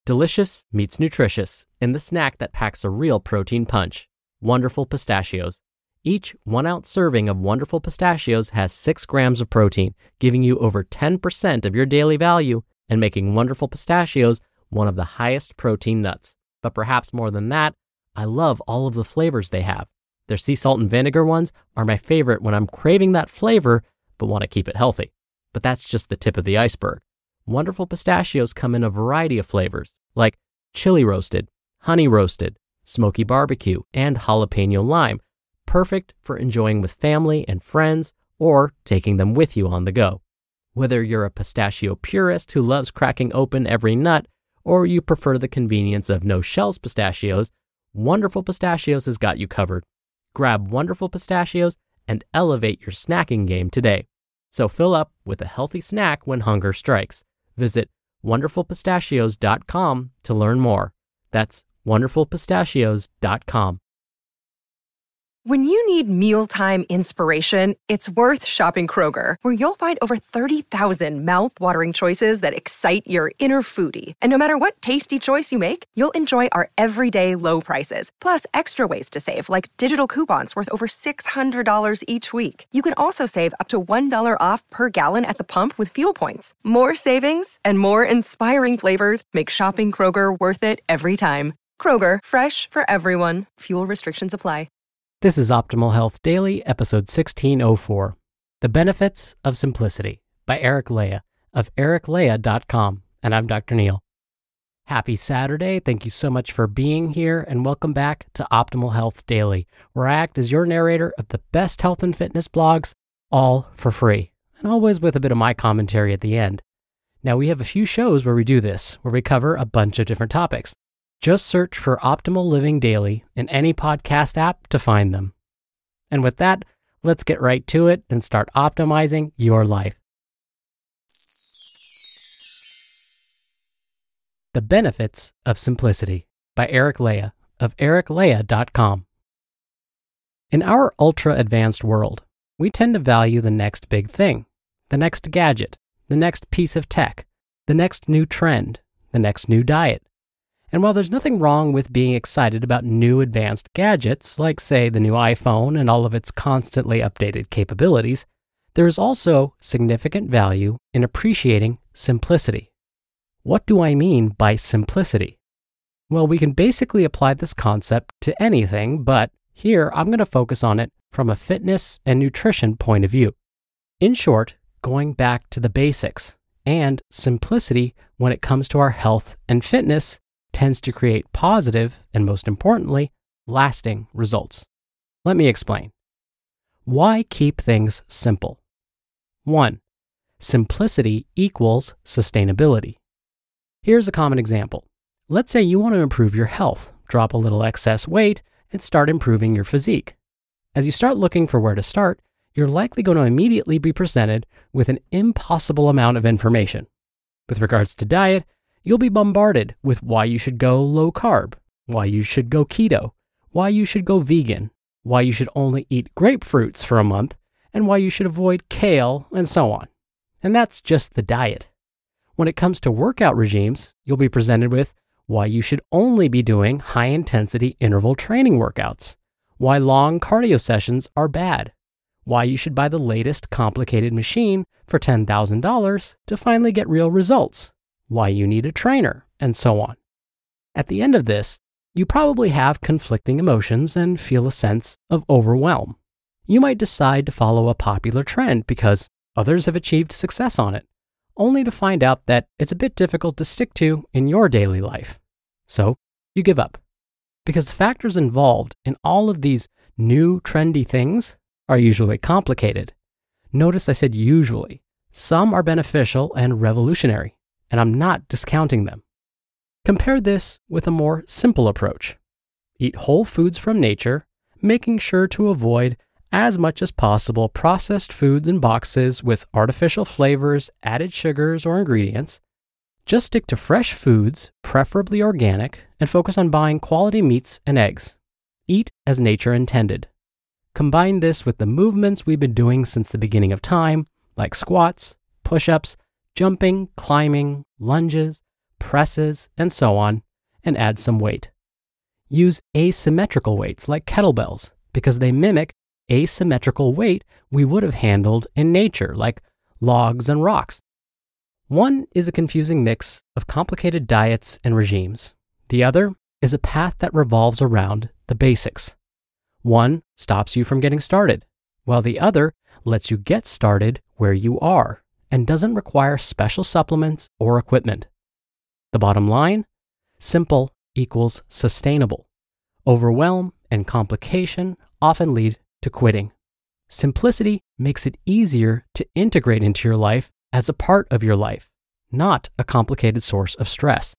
Delicious meets nutritious in the snack that packs a real protein punch. Wonderful Pistachios. Each 1-ounce serving of Wonderful Pistachios has 6 grams of protein, giving you over 10% of your daily value and making Wonderful Pistachios one of the highest protein nuts. But perhaps more than that, I love all of the flavors they have. Their sea salt and vinegar ones are my favorite when I'm craving that flavor but want to keep it healthy. But that's just the tip of the iceberg. Wonderful Pistachios come in a variety of flavors, like chili roasted, honey roasted, smoky barbecue, and jalapeno lime, perfect for enjoying with family and friends or taking them with you on the go. Whether you're a pistachio purist who loves cracking open every nut, or you prefer the convenience of no-shells pistachios, Wonderful Pistachios has got you covered. Grab Wonderful Pistachios and elevate your snacking game today. So fill up with a healthy snack when hunger strikes. Visit wonderfulpistachios.com to learn more. That's wonderfulpistachios.com. When you need mealtime inspiration, it's worth shopping Kroger, where you'll find over 30,000 mouth-watering choices that excite your inner foodie. And no matter what tasty choice you make, you'll enjoy our everyday low prices, plus extra ways to save, like digital coupons worth over $600 each week. You can also save up to $1 off per gallon at the pump with fuel points. More savings and more inspiring flavors make shopping Kroger worth it every time. Kroger, fresh for everyone. Fuel restrictions apply. This is Optimal Health Daily, episode 1604, The Benefits of Simplicity by Eric Lea of ericlea.com, and I'm Dr. Neal. Happy Saturday. Thank you so much for being here, and welcome back to Optimal Health Daily, where I act as your narrator of the best health and fitness blogs, all for free, and always with a bit of my commentary at the end. Now, we have a few shows where we do this, where we cover a bunch of different topics. Just search for Optimal Living Daily in any podcast app to find them. And with that, let's get right to it and start optimizing your life. The Benefits of Simplicity by Eric Lea of ericlea.com. In our ultra-advanced world, we tend to value the next big thing, the next gadget, the next piece of tech, the next new trend, the next new diet. And while there's nothing wrong with being excited about new advanced gadgets, like say the new iPhone and all of its constantly updated capabilities, there is also significant value in appreciating simplicity. What do I mean by simplicity? Well, we can basically apply this concept to anything, but here I'm going to focus on it from a fitness and nutrition point of view. In short, going back to the basics, and simplicity when it comes to our health and fitness tends to create positive and, most importantly, lasting results. Let me explain. Why keep things simple? 1. Simplicity equals sustainability. Here's a common example. Let's say you want to improve your health, drop a little excess weight, and start improving your physique. As you start looking for where to start, you're likely going to immediately be presented with an impossible amount of information. With regards to diet, you'll be bombarded with why you should go low carb, why you should go keto, why you should go vegan, why you should only eat grapefruits for a month, and why you should avoid kale, and so on. And that's just the diet. When it comes to workout regimes, you'll be presented with why you should only be doing high-intensity interval training workouts, why long cardio sessions are bad, why you should buy the latest complicated machine for $10,000 to finally get real results, why you need a trainer, and so on. At the end of this, you probably have conflicting emotions and feel a sense of overwhelm. You might decide to follow a popular trend because others have achieved success on it, only to find out that it's a bit difficult to stick to in your daily life. So you give up, because the factors involved in all of these new trendy things are usually complicated. Notice I said usually. Some are beneficial and revolutionary, and I'm not discounting them. Compare this with a more simple approach. Eat whole foods from nature, making sure to avoid as much as possible processed foods in boxes with artificial flavors, added sugars, or ingredients. Just stick to fresh foods, preferably organic, and focus on buying quality meats and eggs. Eat as nature intended. Combine this with the movements we've been doing since the beginning of time, like squats, push-ups, jumping, climbing, lunges, presses, and so on, and add some weight. Use asymmetrical weights like kettlebells because they mimic asymmetrical weight we would have handled in nature like logs and rocks. One is a confusing mix of complicated diets and regimes. The other is a path that revolves around the basics. One stops you from getting started, while the other lets you get started where you are and doesn't require special supplements or equipment. The bottom line? Simple equals sustainable. Overwhelm and complication often lead to quitting. Simplicity makes it easier to integrate into your life as a part of your life, not a complicated source of stress.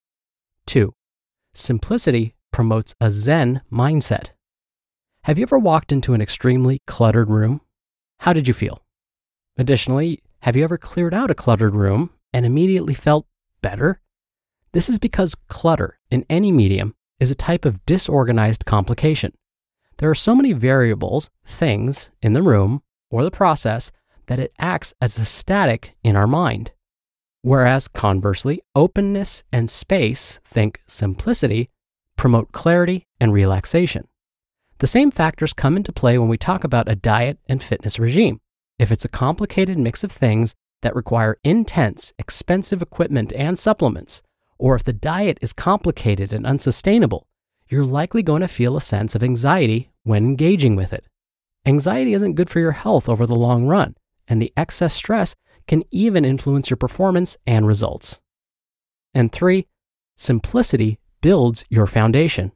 2. Simplicity promotes a Zen mindset. Have you ever walked into an extremely cluttered room? How did you feel? Additionally, have you ever cleared out a cluttered room and immediately felt better? This is because clutter in any medium is a type of disorganized complication. There are so many variables, things, in the room or the process that it acts as a static in our mind. Whereas conversely, openness and space, think simplicity, promote clarity and relaxation. The same factors come into play when we talk about a diet and fitness regime. If it's a complicated mix of things that require intense, expensive equipment and supplements, or if the diet is complicated and unsustainable, you're likely going to feel a sense of anxiety when engaging with it. Anxiety isn't good for your health over the long run, and the excess stress can even influence your performance and results. And 3, simplicity builds your foundation.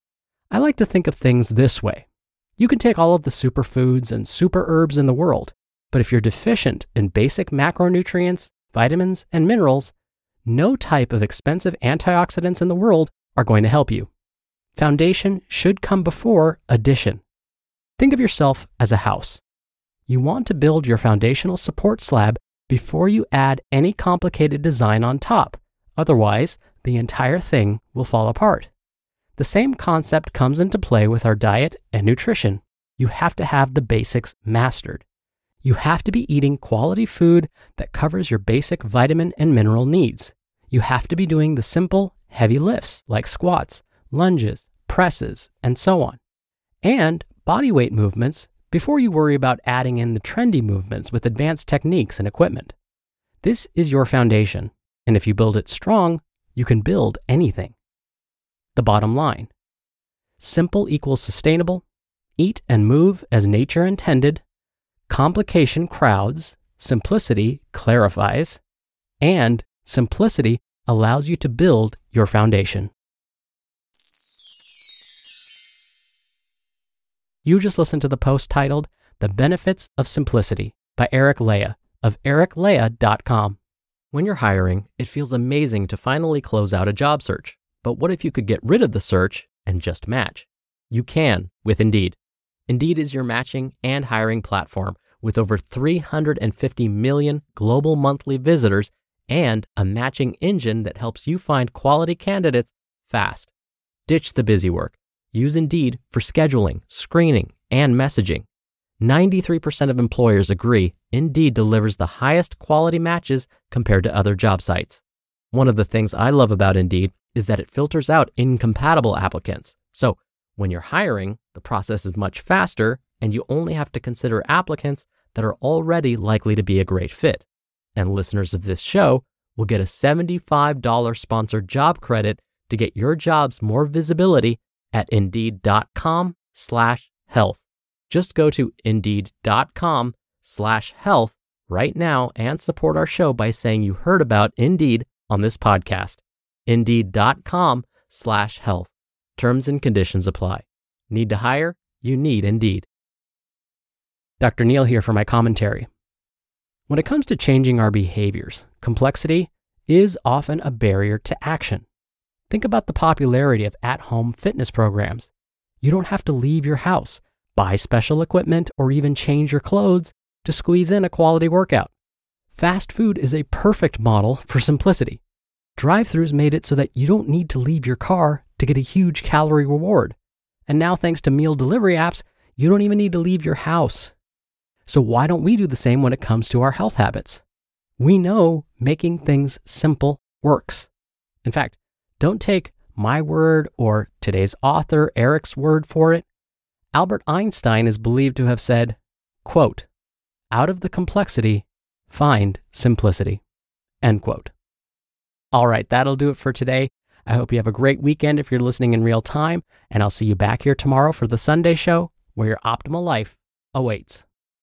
I like to think of things this way. You can take all of the superfoods and super herbs in the world, but if you're deficient in basic macronutrients, vitamins, and minerals, no type of expensive antioxidants in the world are going to help you. Foundation should come before addition. Think of yourself as a house. You want to build your foundational support slab before you add any complicated design on top. Otherwise, the entire thing will fall apart. The same concept comes into play with our diet and nutrition. You have to have the basics mastered. You have to be eating quality food that covers your basic vitamin and mineral needs. You have to be doing the simple, heavy lifts like squats, lunges, presses, and so on. And body weight movements before you worry about adding in the trendy movements with advanced techniques and equipment. This is your foundation, and if you build it strong, you can build anything. The bottom line: simple equals sustainable, eat and move as nature intended, complication crowds, simplicity clarifies, and simplicity allows you to build your foundation. You just listened to the post titled The Benefits of Simplicity by Eric Lea of ericlea.com. When you're hiring, it feels amazing to finally close out a job search. But what if you could get rid of the search and just match? You can with Indeed. Indeed is your matching and hiring platform with over 350 million global monthly visitors and a matching engine that helps you find quality candidates fast. Ditch the busy work. Use Indeed for scheduling, screening, and messaging. 93% of employers agree Indeed delivers the highest quality matches compared to other job sites. One of the things I love about Indeed is that it filters out incompatible applicants. So when you're hiring, the process is much faster and you only have to consider applicants that are already likely to be a great fit. And listeners of this show will get a $75 sponsored job credit to get your jobs more visibility at Indeed.com/health. Just go to Indeed.com/health right now and support our show by saying you heard about Indeed on this podcast. Indeed.com/health. Terms and conditions apply. Need to hire? You need Indeed. Dr. Neal here for my commentary. When it comes to changing our behaviors, complexity is often a barrier to action. Think about the popularity of at-home fitness programs. You don't have to leave your house, buy special equipment, or even change your clothes to squeeze in a quality workout. Fast food is a perfect model for simplicity. Drive-thrus made it so that you don't need to leave your car to get a huge calorie reward. And now thanks to meal delivery apps, you don't even need to leave your house. So why don't we do the same when it comes to our health habits? We know making things simple works. In fact, don't take my word or today's author Eric's word for it. Albert Einstein is believed to have said, quote, "Out of the complexity, find simplicity," end quote. All right, that'll do it for today. I hope you have a great weekend if you're listening in real time, and I'll see you back here tomorrow for the Sunday show where your optimal life awaits.